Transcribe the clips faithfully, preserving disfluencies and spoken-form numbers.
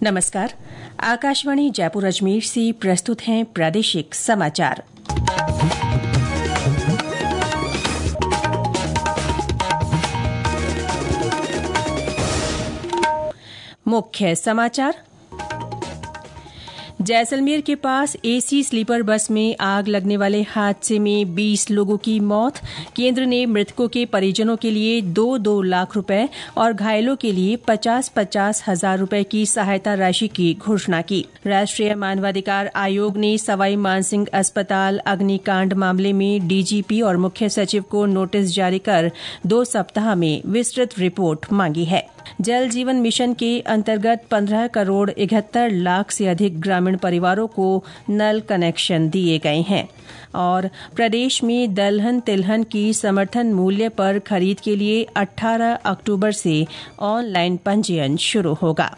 नमस्कार। आकाशवाणी जयपुर अजमेर से प्रस्तुत हैं प्रादेशिक समाचार। मुख्य समाचार। जैसलमेर के पास एसी स्लीपर बस में आग लगने वाले हादसे में बीस लोगों की मौत। केंद्र ने मृतकों के परिजनों के लिए दो दो लाख रुपए और घायलों के लिए पचास पचास हजार रुपए की सहायता राशि की घोषणा की। राष्ट्रीय मानवाधिकार आयोग ने सवाई मानसिंह अस्पताल अग्निकांड मामले में डीजीपी और मुख्य सचिव को नोटिस जारी कर दो सप्ताह में विस्तृत रिपोर्ट मांगी है। जल जीवन मिशन के अंतर्गत पंद्रह करोड़ इकहत्तर लाख से अधिक ग्रामीण परिवारों को नल कनेक्शन दिए गए हैं। और प्रदेश में दलहन तिलहन की समर्थन मूल्य पर खरीद के लिए अठारह अक्टूबर से ऑनलाइन पंजीयन शुरू होगा।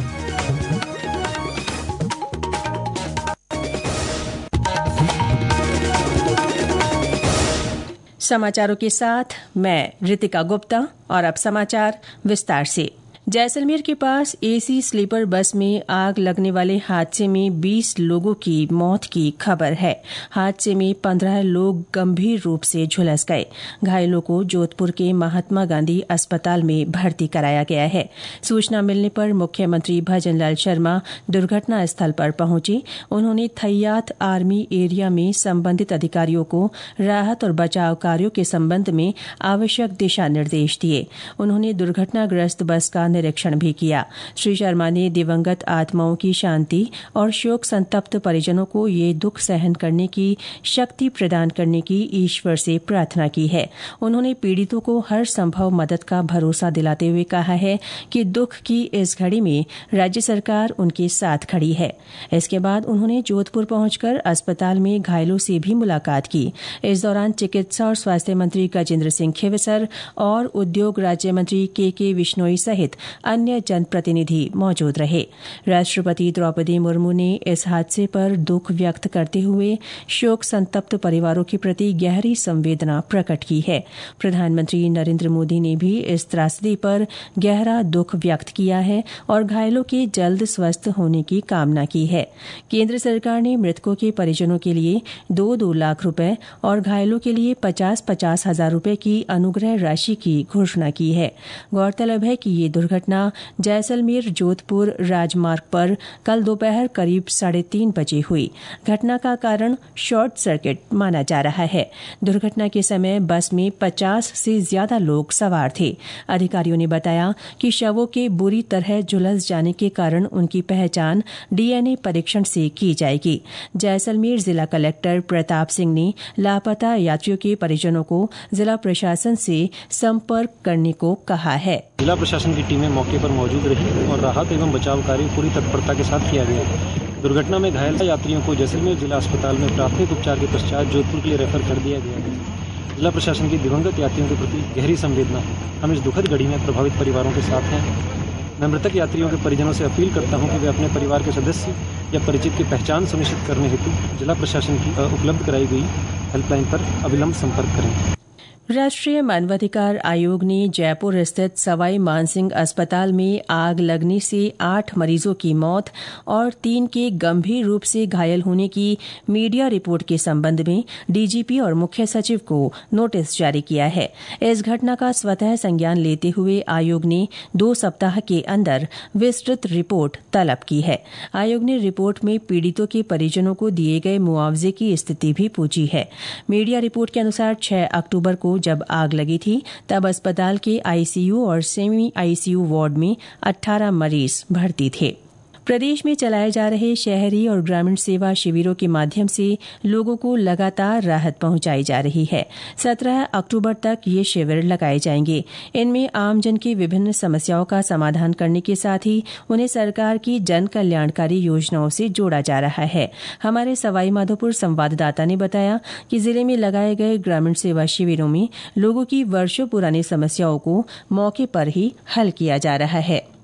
समाचारों के साथ मैं रितिका गुप्ता और अब समाचार विस्तार से। जैसलमेर के पास एसी स्लीपर बस में आग लगने वाले हादसे में बीस लोगों की मौत की खबर है। हादसे में पंद्रह लोग गंभीर रूप से झुलस गए। घायलों को जोधपुर के महात्मा गांधी अस्पताल में भर्ती कराया गया है। सूचना मिलने पर मुख्यमंत्री भजनलाल शर्मा दुर्घटना स्थल पर पहुंचे। उन्होंने थैयात आर्मी एरिया में संबंधित अधिकारियों को राहत और बचाव कार्यों के संबंध में आवश्यक दिशा निर्देश दिए। उन्होंने दुर्घटनाग्रस्त बस का निरीक्षण भी किया। श्री शर्मा ने दिवंगत आत्माओं की शांति और शोक संतप्त परिजनों को ये दुख सहन करने की शक्ति प्रदान करने की ईश्वर से प्रार्थना की है। उन्होंने पीड़ितों को हर संभव मदद का भरोसा दिलाते हुए कहा है कि दुख की इस घड़ी में राज्य सरकार उनके साथ खड़ी है। इसके बाद उन्होंने जोधपुर पहुंचकर अस्पताल में घायलों से भी मुलाकात की। इस दौरान चिकित्सा और स्वास्थ्य मंत्री गजेंद्र सिंह खेवसर और उद्योग राज्य मंत्री के के विश्नोई सहित अन्य जनप्रतिनिधि मौजूद रहे। राष्ट्रपति द्रौपदी मुर्मू ने इस हादसे पर दुख व्यक्त करते हुए शोक संतप्त परिवारों के प्रति गहरी संवेदना प्रकट की है। प्रधानमंत्री नरेंद्र मोदी ने भी इस त्रासदी पर गहरा दुख व्यक्त किया है और घायलों के जल्द स्वस्थ होने की कामना की है। केंद्र सरकार ने मृतकों के परिजनों के लिए दो दो लाख रुपए और घायलों के लिए पचास पचास हजार रुपए की अनुग्रह राशि की घोषणा की है। गौरतलब है कि ये दुर्घटना जैसलमेर जोधपुर राजमार्ग पर कल दोपहर करीब साढ़े तीन बजे हुई। घटना का कारण शॉर्ट सर्किट माना जा रहा है। दुर्घटना के समय बस में पचास से ज्यादा लोग सवार थे। अधिकारियों ने बताया कि शवों के बुरी तरह झुलस जाने के कारण उनकी पहचान डीएनए परीक्षण से की जाएगी। जैसलमेर जिला कलेक्टर प्रताप सिंह ने लापता यात्रियों के परिजनों को जिला प्रशासन से संपर्क करने को कहा है। जिला प्रशासन की टीमें मौके पर मौजूद रही और राहत एवं बचाव कार्य पूरी तत्परता के साथ किया गया। दुर्घटना में घायल यात्रियों को जैसलमेर जिला अस्पताल में प्राथमिक उपचार के पश्चात जोधपुर के लिए रेफर कर दिया गया है। जिला प्रशासन की दिवंगत यात्रियों के प्रति गहरी संवेदना है। हम इस दुखद घड़ी में प्रभावित परिवारों के साथ हैं। मैं मृतक यात्रियों के परिजनों से अपील करता हूं कि वे अपने परिवार के सदस्य या परिचित की पहचान सुनिश्चित करने हेतु जिला प्रशासन की उपलब्ध कराई गई हेल्पलाइन पर अविलंब संपर्क करें। राष्ट्रीय मानवाधिकार आयोग ने जयपुर स्थित सवाई मानसिंह अस्पताल में आग लगने से आठ मरीजों की मौत और तीन के गंभीर रूप से घायल होने की मीडिया रिपोर्ट के संबंध में डीजीपी और मुख्य सचिव को नोटिस जारी किया है। इस घटना का स्वतः संज्ञान लेते हुए आयोग ने दो सप्ताह के अंदर विस्तृत रिपोर्ट तलब की है। आयोग ने रिपोर्ट में पीड़ितों के परिजनों को दिए गए मुआवजे की स्थिति भी पूछी है। मीडिया रिपोर्ट के अनुसार छह अक्टूबर को जब आग लगी थी तब अस्पताल के आईसीयू और सेमी आईसीयू वार्ड में अठारह मरीज भर्ती थे। प्रदेश में चलाए जा रहे शहरी और ग्रामीण सेवा शिविरों के माध्यम से लोगों को लगातार राहत पहुंचाई जा रही है। सत्रह अक्टूबर तक ये शिविर लगाए जाएंगे। इनमें आमजन की विभिन्न समस्याओं का समाधान करने के साथ ही उन्हें सरकार की जन कल्याणकारी योजनाओं से जोड़ा जा रहा है। हमारे सवाईमाधोपुर संवाददाता ने बताया कि जिले में लगाए गए ग्रामीण सेवा शिविरों में लोगों की वर्षों पुरानी समस्याओं को मौके पर ही हल किया जा रहा है।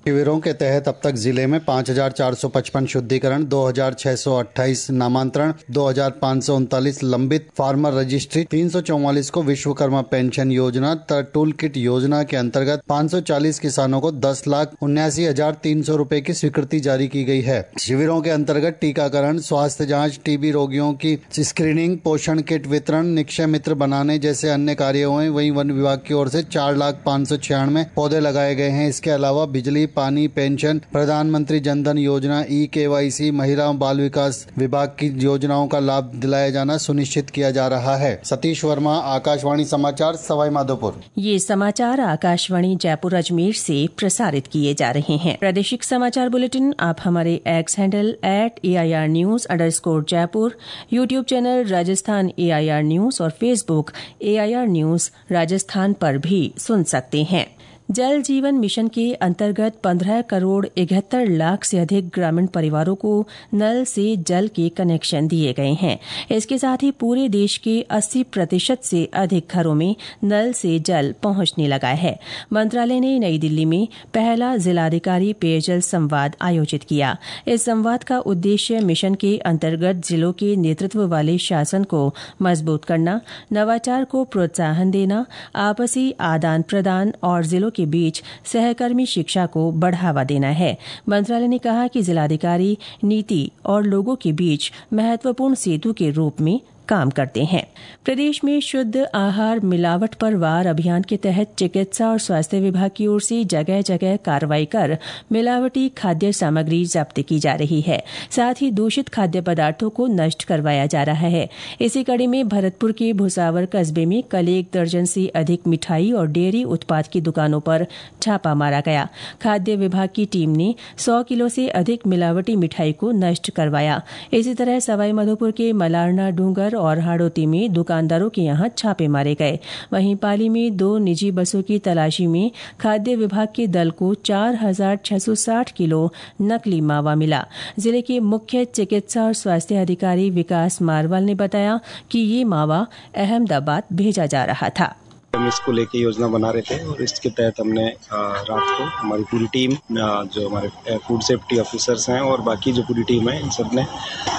शिविरों के तहत अब तक जिले में पाँच हजार चार सौ पचपन शुद्धिकरण, दो हजार छह सौ अट्ठाईस नामांतरण, दो हजार पाँच सौ उनतालीस लंबित फार्मर रजिस्ट्री, तीन सौ चौवालीस को विश्वकर्मा पेंशन योजना टूल किट योजना के अंतर्गत पाँच सौ चालीस किसानों को दस लाख उन्यासी हजार तीन सौ रूपए की स्वीकृति जारी की गई है। शिविरों के अंतर्गत टीकाकरण, स्वास्थ्य जाँच, टीबी रोगियों की स्क्रीनिंग, पोषण किट वितरण, निक्षय मित्र बनाने जैसे अन्य कार्य हुए। वहीं वन विभाग की ओर से चार लाख पाँच सौ छियानवे पौधे लगाए गए हैं। इसके अलावा बिजली, पानी, पेंशन, प्रधानमंत्री जनधन योजना, ई केवाईसी, महिला और बाल विकास विभाग की योजनाओं का लाभ दिलाया जाना सुनिश्चित किया जा रहा है। सतीश वर्मा, आकाशवाणी समाचार, सवाई माधोपुर। ये समाचार आकाशवाणी जयपुर अजमेर से प्रसारित किए जा रहे हैं। प्रादेशिक समाचार बुलेटिन आप हमारे X handle at A I R news underscore Jaipur, YouTube channel Rajasthan A I R news और Facebook A I R news Rajasthan पर भी सुन सकते हैं। जल जीवन मिशन के अंतर्गत पंद्रह करोड़ इकहत्तर लाख से अधिक ग्रामीण परिवारों को नल से जल के कनेक्शन दिए गए हैं। इसके साथ ही पूरे देश के अस्सी प्रतिशत से अधिक घरों में नल से जल पहुंचने लगा है। मंत्रालय ने नई दिल्ली में पहला जिलाधिकारी पेयजल संवाद आयोजित किया। इस संवाद का उद्देश्य मिशन के अंतर्गत जिलों के नेतृत्व वाले शासन को मजबूत करना, नवाचार को प्रोत्साहन देना, आपसी आदान प्रदान और जिलों के बीच सहकर्मी शिक्षा को बढ़ावा देना है। मंत्रालय ने कहा कि जिलाधिकारी नीति और लोगों के बीच महत्वपूर्ण सेतु के रूप में काम करते हैं। प्रदेश में शुद्ध आहार मिलावट पर वार अभियान के तहत चिकित्सा और स्वास्थ्य विभाग की ओर से जगह जगह कार्रवाई कर मिलावटी खाद्य सामग्री जब्त की जा रही है। साथ ही दूषित खाद्य पदार्थों को नष्ट करवाया जा रहा है। इसी कड़ी में भरतपुर के भुसावर कस्बे में कल एक दर्जन से अधिक मिठाई और डेयरी उत्पाद की दुकानों पर छापा मारा गया। खाद्य विभाग की टीम ने सौ किलो से अधिक मिलावटी मिठाई को नष्ट करवाया। इसी तरह सवाई माधोपुर के मलारना डूंगर और हाड़ोती में दुकानदारों के यहां छापे मारे गए। वहीं पाली में दो निजी बसों की तलाशी में खाद्य विभाग के दल को चार हजार छह सौ साठ किलो नकली मावा मिला। जिले के मुख्य चिकित्सा और स्वास्थ्य अधिकारी विकास मारवाल ने बताया कि ये मावा अहमदाबाद भेजा जा रहा था। हम इसको लेके योजना बना रहे थे और इसके तहत हमने रात को हमारी पूरी टीम, जो हमारे फूड सेफ्टी ऑफिसर्स हैं और बाकी जो पूरी टीम है, इन सब ने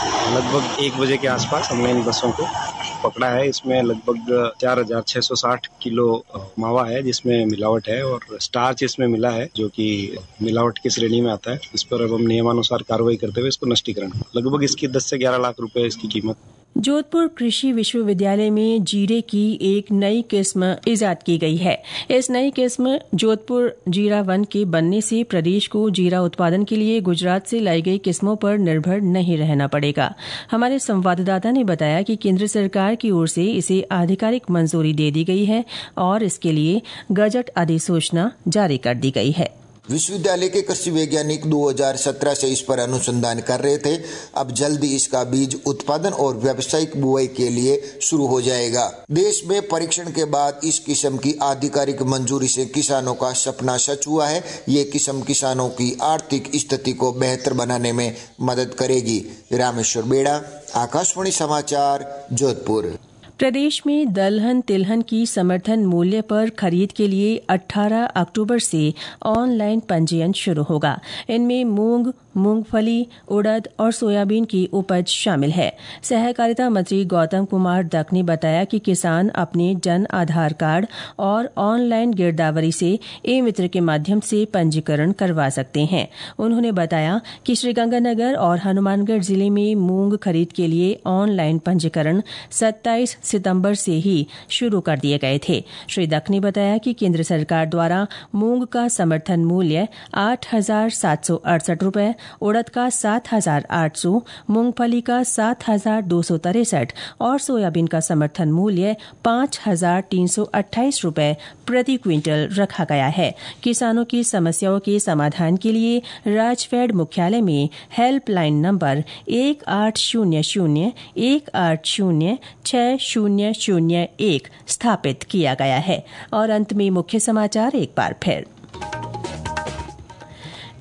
लगभग एक बजे के आसपास हमने इन बसों को पकड़ा है। इसमें लगभग चार हजार छह सौ साठ किलो मावा है जिसमें मिलावट है और स्टार्च इसमें मिला है जो कि मिलावट की श्रेणी में आता है। इस पर अब हम नियमानुसार कार्रवाई करते हुए इसको नष्टीकरण, लगभग इसकी दस से ग्यारह लाख रुपए इसकी कीमत। जोधपुर कृषि विश्वविद्यालय में जीरे की एक नई किस्म इजाद की गई है। इस नई किस्म जोधपुर जीरा वन के बनने से प्रदेश को जीरा उत्पादन के लिए गुजरात से लाई गई किस्मों पर निर्भर नहीं रहना पड़ेगा। हमारे संवाददाता ने बताया कि केंद्र सरकार की ओर से इसे आधिकारिक मंजूरी दे दी गई है और इसके लिए गजट अधिसूचना जारी कर दी गई है। विश्वविद्यालय के कृषि वैज्ञानिक दो हज़ार सत्रह से इस पर अनुसंधान कर रहे थे। अब जल्दी इसका बीज उत्पादन और व्यावसायिक बुआई के लिए शुरू हो जाएगा। देश में परीक्षण के बाद इस किस्म की आधिकारिक मंजूरी से किसानों का सपना सच हुआ है। ये किस्म किसानों की आर्थिक स्थिति को बेहतर बनाने में मदद करेगी। रामेश्वर बेड़ा, आकाशवाणी समाचार, जोधपुर। प्रदेश में दलहन तिलहन की समर्थन मूल्य पर खरीद के लिए अठारह अक्टूबर से ऑनलाइन पंजीयन शुरू होगा। इनमें मूंग, मूंगफली, उड़द और सोयाबीन की उपज शामिल है। सहकारिता मंत्री गौतम कुमार दत्त ने बताया कि किसान अपने जन आधार कार्ड और ऑनलाइन गिरदावरी से ई मित्र के माध्यम से पंजीकरण करवा सकते हैं। उन्होंने बताया कि श्रीगंगानगर और हनुमानगढ़ जिले में मूंग खरीद के लिए ऑनलाइन पंजीकरण सत्ताईस सितंबर से ही शुरू कर दिए गए थे। श्री दत्त ने बताया कि केंद्र सरकार द्वारा मूंग का समर्थन मूल्य आठ हजार सात सौ अड़सठ रूपये, उड़द का सात हजार आठ सौ, मूंगफली का सात हजार दो सौ तिरसठ और सोयाबीन का समर्थन मूल्य पांच हजार तीन सौ अट्ठाईस रूपये प्रति क्विंटल रखा गया है। किसानों की समस्याओं के समाधान के लिए राजफेड मुख्यालय में हेल्पलाइन नंबर एक आठ शून्य शून्य एक आठ शून्य छह शून्य शून्य एक स्थापित किया गया है। और अंत में मुख्य समाचार एक बार फिर।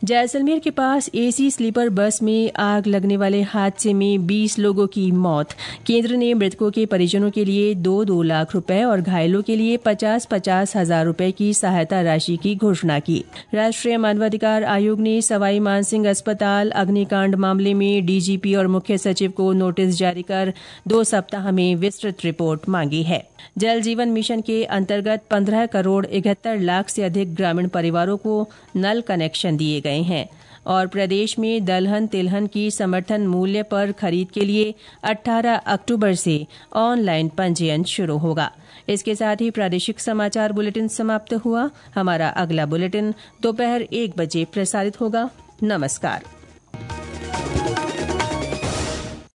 जैसलमेर के पास एसी स्लीपर बस में आग लगने वाले हादसे में बीस लोगों की मौत। केंद्र ने मृतकों के परिजनों के लिए दो दो लाख रुपए और घायलों के लिए पचास पचास हजार रुपए की सहायता राशि की घोषणा की। राष्ट्रीय मानवाधिकार आयोग ने सवाई मानसिंह अस्पताल अग्निकांड मामले में डीजीपी और मुख्य सचिव को नोटिस जारी कर दो सप्ताह में विस्तृत रिपोर्ट मांगी है। जल जीवन मिशन के अंतर्गत पंद्रह करोड़ इकहत्तर लाख से अधिक ग्रामीण परिवारों को नल कनेक्शन दिए गए हैं और प्रदेश में दलहन तिलहन की समर्थन मूल्य पर खरीद के लिए अठारह अक्टूबर से ऑनलाइन पंजीयन शुरू होगा। इसके साथ ही प्रादेशिक समाचार बुलेटिन समाप्त हुआ। हमारा अगला बुलेटिन दोपहर एक बजे प्रसारित होगा। नमस्कार।